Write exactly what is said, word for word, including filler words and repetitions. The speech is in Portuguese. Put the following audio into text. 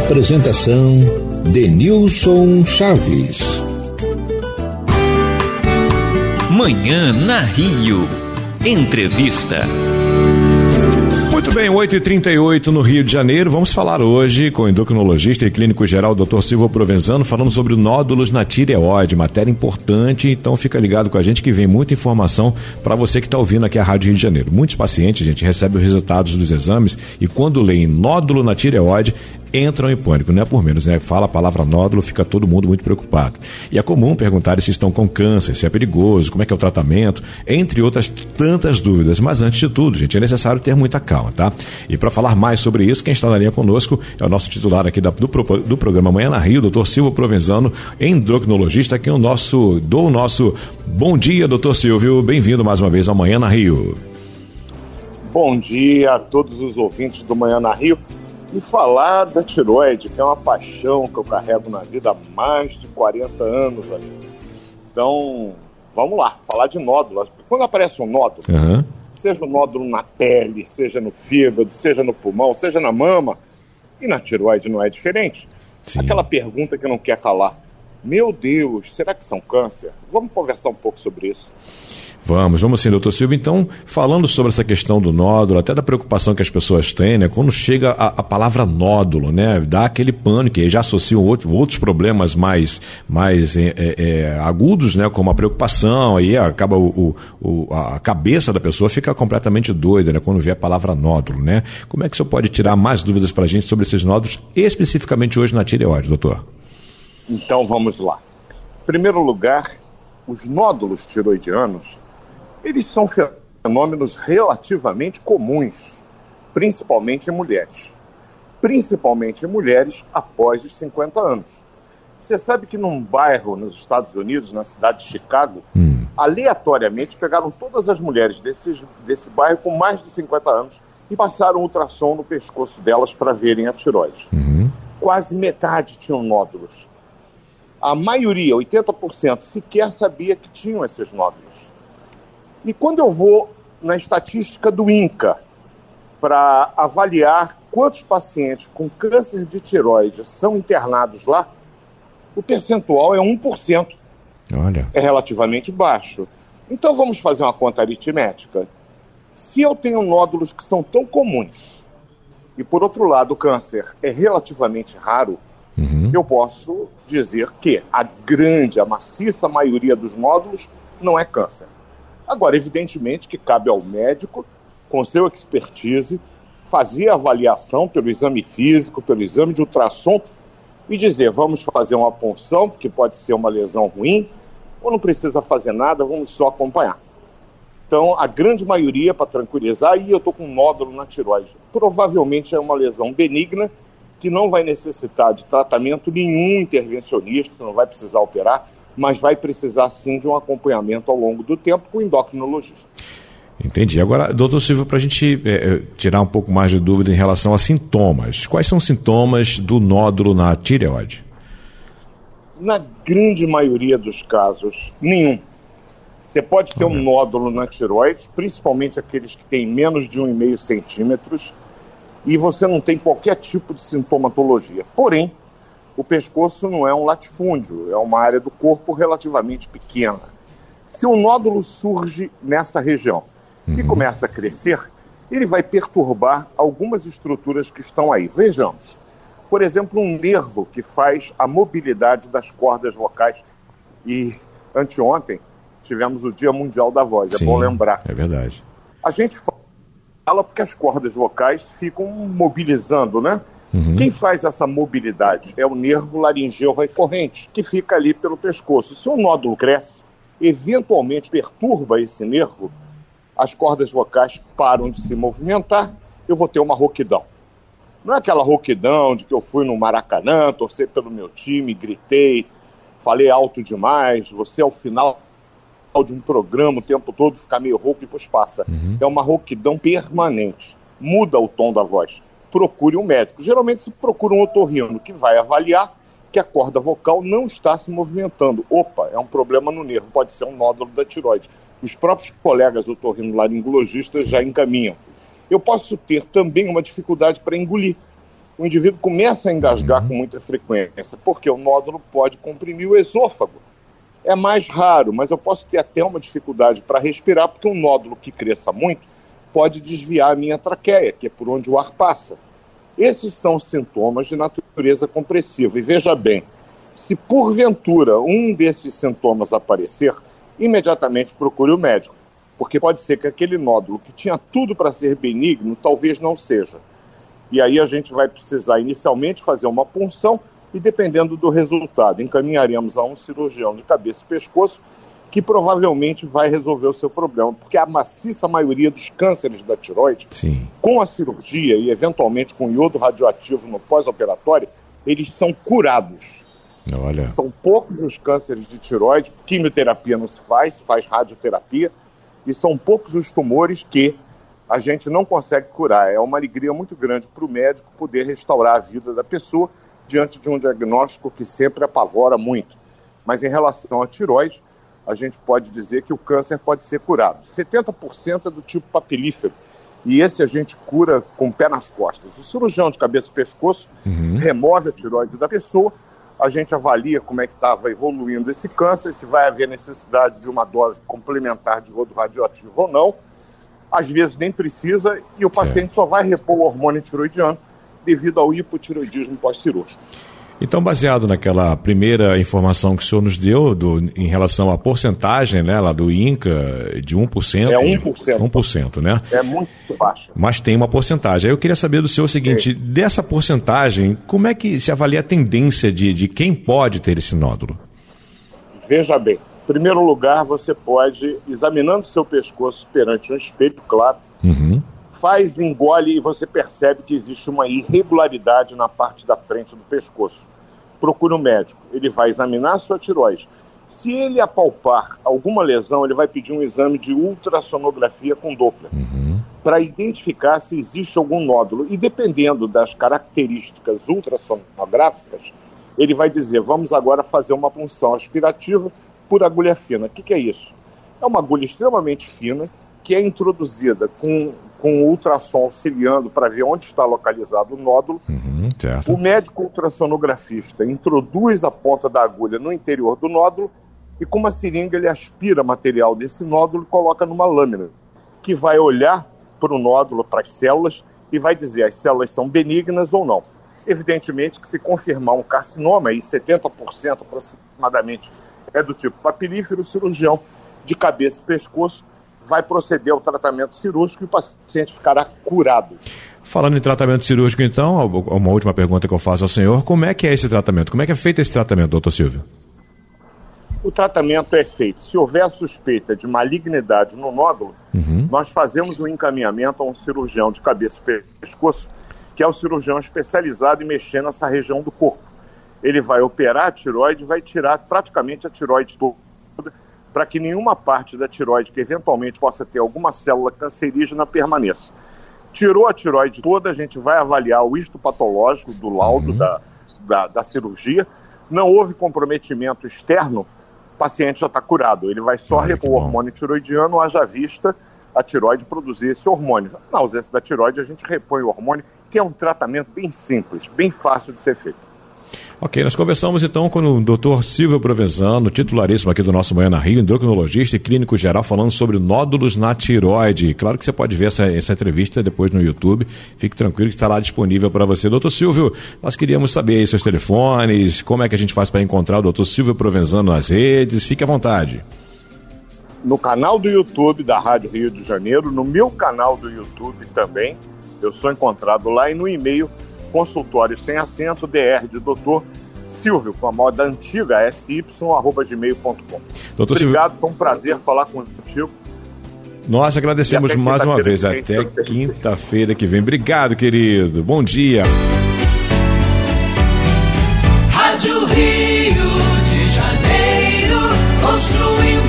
Apresentação Denilson Chaves. Manhã na Rio. Entrevista. Muito bem, oito e trinta e oito no Rio de Janeiro. Vamos falar hoje com o endocrinologista e clínico geral doutor Silvio Provenzano, falando sobre nódulos na tireoide, matéria importante. Então fica ligado com a gente que vem muita informação para você que está ouvindo aqui a Rádio Rio de Janeiro. Muitos pacientes, gente, recebem os resultados dos exames e quando leem nódulo na tireoide, entram em pânico, não é por menos, né? Fala a palavra nódulo, fica todo mundo muito preocupado. E é comum perguntar se estão com câncer, se é perigoso, como é que é o tratamento, entre outras tantas dúvidas. Mas antes de tudo, gente, é necessário ter muita calma, tá? E para falar mais sobre isso, quem está na linha conosco é o nosso titular aqui da, do, do programa Manhã na Rio, doutor Silvio Provenzano, endocrinologista, aqui o nosso, do o nosso bom dia, doutor Silvio, bem-vindo mais uma vez ao Manhã na Rio. Bom dia a todos os ouvintes do Manhã na Rio. E falar da tireoide, que é uma paixão que eu carrego na vida há mais de quarenta anos. Ali. Então, vamos lá, falar de nódulos. Quando aparece um nódulo, uhum. seja um nódulo na pele, seja no fígado, seja no pulmão, seja na mama, e na tireoide não é diferente. Sim. Aquela pergunta que não quer calar. Meu Deus, será que são câncer? Vamos conversar um pouco sobre isso. Vamos, vamos sim, doutor Silvio. Então, falando sobre essa questão do nódulo, até da preocupação que as pessoas têm, né? Quando chega a, a palavra nódulo, né? Dá aquele pânico, e já associam outro, outros problemas mais, mais é, é, agudos, né? Como a preocupação, aí acaba o, o, a cabeça da pessoa fica completamente doida, né? Quando vê a palavra nódulo, né? Como é que o senhor pode tirar mais dúvidas para a gente sobre esses nódulos, especificamente hoje na tireoide, doutor? Então, vamos lá. Em primeiro lugar, os nódulos tiroidianos, eles são fenômenos relativamente comuns, principalmente em mulheres. Principalmente em mulheres após os cinquenta anos. Você sabe que num bairro nos Estados Unidos, na cidade de Chicago, hum. aleatoriamente pegaram todas as mulheres desse, desse bairro com mais de cinquenta anos e passaram ultrassom no pescoço delas para verem a tireoide. Uhum. Quase metade tinham nódulos. A maioria, oitenta por cento, sequer sabia que tinham esses nódulos. E quando eu vou na estatística do INCA para avaliar quantos pacientes com câncer de tireoide são internados lá, o percentual é um por cento. Olha. É relativamente baixo. Então vamos fazer uma conta aritmética. Se eu tenho nódulos que são tão comuns e, por outro lado, o câncer é relativamente raro, uhum. eu posso dizer que a grande, a maciça maioria dos nódulos não é câncer. Agora, evidentemente que cabe ao médico, com seu expertise, fazer a avaliação pelo exame físico, pelo exame de ultrassom e dizer, vamos fazer uma punção, porque pode ser uma lesão ruim, ou não precisa fazer nada, vamos só acompanhar. Então, a grande maioria, para tranquilizar, e eu estou com um nódulo na tireoide, provavelmente é uma lesão benigna, que não vai necessitar de tratamento nenhum intervencionista, não vai precisar operar, mas vai precisar sim de um acompanhamento ao longo do tempo com o endocrinologista. Entendi. Agora, doutor Silvio, para a gente é, tirar um pouco mais de dúvida em relação a sintomas, quais são os sintomas do nódulo na tireoide? Na grande maioria dos casos, nenhum. Você pode ter ah, um nódulo na tireoide, principalmente aqueles que têm menos de um vírgula cinco centímetros, e você não tem qualquer tipo de sintomatologia. Porém, o pescoço não é um latifúndio, é uma área do corpo relativamente pequena. Se um nódulo surge nessa região uhum. e começa a crescer, ele vai perturbar algumas estruturas que estão aí. Vejamos, por exemplo, um nervo que faz a mobilidade das cordas vocais. E anteontem tivemos o Dia Mundial da Voz, Sim, é bom lembrar. É verdade. A gente fala porque as cordas vocais ficam mobilizando, né? Uhum. Quem faz essa mobilidade é o nervo laringeu recorrente, que fica ali pelo pescoço. Se um nódulo cresce, eventualmente perturba esse nervo, as cordas vocais param de se movimentar, eu vou ter uma rouquidão. Não é aquela rouquidão de que eu fui no Maracanã, torcer pelo meu time, gritei, falei alto demais, você ao final de um programa o tempo todo ficar meio rouco e depois passa. Uhum. É uma rouquidão permanente, muda o tom da voz. Procure um médico. Geralmente se procura um otorrino que vai avaliar que a corda vocal não está se movimentando. Opa, é um problema no nervo, pode ser um nódulo da tireoide. Os próprios colegas otorrinolaringologistas já encaminham. Eu posso ter também uma dificuldade para engolir. o indivíduo começa a engasgar com muita frequência, porque o nódulo pode comprimir o esôfago. É mais raro, mas eu posso ter até uma dificuldade para respirar, porque um nódulo que cresça muito pode desviar a minha traqueia, que é por onde o ar passa. Esses são sintomas de natureza compressiva. E veja bem, se porventura um desses sintomas aparecer, imediatamente procure o médico, porque pode ser que aquele nódulo que tinha tudo para ser benigno, talvez não seja. E aí a gente vai precisar inicialmente fazer uma punção e, dependendo do resultado, encaminharemos a um cirurgião de cabeça e pescoço que provavelmente vai resolver o seu problema, porque a maciça maioria dos cânceres da tireoide, Sim. com a cirurgia e eventualmente com iodo radioativo no pós-operatório, eles são curados. Olha. São poucos os cânceres de tireoide, quimioterapia não se faz, faz radioterapia, e são poucos os tumores que a gente não consegue curar. É uma alegria muito grande para o médico poder restaurar a vida da pessoa diante de um diagnóstico que sempre apavora muito. Mas em relação à tireoide, a gente pode dizer que o câncer pode ser curado. setenta por cento é do tipo papilífero, e esse a gente cura com o pé nas costas. O cirurgião de cabeça e pescoço uhum. remove a tireoide da pessoa, a gente avalia como é que estava evoluindo esse câncer, se vai haver necessidade de uma dose complementar de iodo radioativo ou não. Às vezes nem precisa, e o paciente é. só vai repor o hormônio tiroidiano devido ao hipotiroidismo pós-cirúrgico. Então, baseado naquela primeira informação que o senhor nos deu do, em relação à porcentagem, né, lá do INCA, de um por cento. É um por cento. um por cento, né? É muito baixo. Mas tem uma porcentagem. Aí eu queria saber do senhor o seguinte, é. dessa porcentagem, como é que se avalia a tendência de, de quem pode ter esse nódulo? Veja bem, em primeiro lugar, você pode, examinando seu pescoço perante um espelho, claro, uhum. faz, engole e você percebe que existe uma irregularidade na parte da frente do pescoço. Procure um médico, ele vai examinar a sua tireoide. Se ele apalpar alguma lesão, ele vai pedir um exame de ultrassonografia com Doppler, uhum. para identificar se existe algum nódulo. E dependendo das características ultrassonográficas, ele vai dizer, vamos agora fazer uma punção aspirativa por agulha fina. O que, que é isso? É uma agulha extremamente fina que é introduzida com, com o ultrassom auxiliando para ver onde está localizado o nódulo. Uhum, certo. O médico ultrassonografista introduz a ponta da agulha no interior do nódulo e com uma seringa ele aspira material desse nódulo e coloca numa lâmina, que vai olhar para o nódulo, para as células, e vai dizer as células são benignas ou não. Evidentemente que se confirmar um carcinoma, e setenta por cento aproximadamente é do tipo papilífero, o cirurgião de cabeça e pescoço vai proceder ao tratamento cirúrgico e o paciente ficará curado. Falando em tratamento cirúrgico, então, uma última pergunta que eu faço ao senhor, como é que é esse tratamento? Como é que é feito esse tratamento, doutor Silvio? O tratamento é feito, se houver suspeita de malignidade no nódulo, uhum. nós fazemos um encaminhamento a um cirurgião de cabeça e pescoço, que é o cirurgião especializado em mexer nessa região do corpo. Ele vai operar a tireoide e vai tirar praticamente a tireoide toda, para que nenhuma parte da tireoide que eventualmente possa ter alguma célula cancerígena permaneça. Tirou a tireoide toda, a gente vai avaliar o histopatológico do laudo uhum. da, da, da cirurgia. Não houve comprometimento externo, o paciente já está curado. Ele vai só Ai, repor o hormônio tiroidiano, haja vista a tireoide produzir esse hormônio. Na ausência da tireoide, a gente repõe o hormônio, que é um tratamento bem simples, bem fácil de ser feito. Ok, nós conversamos então com o doutor Silvio Provenzano, titularíssimo aqui do nosso Manhã na Rio, endocrinologista e clínico geral, falando sobre nódulos na tireoide. Claro que você pode ver essa, essa entrevista depois no YouTube, fique tranquilo que está lá disponível para você. Doutor Silvio, nós queríamos saber aí seus telefones, como é que a gente faz para encontrar o doutor Silvio Provenzano nas redes, fique à vontade. No canal do YouTube da Rádio Rio de Janeiro, no meu canal do YouTube também, eu sou encontrado lá, e no e-mail consultório sem acento, dr de doutor Silvio, com a moda antiga, sy, arroba gmail ponto com. Doutor Obrigado, Silvio, foi um prazer falar contigo. Nós agradecemos mais uma vez, até quinta-feira que vem. Obrigado, querido, bom dia. Rádio Rio de Janeiro, construindo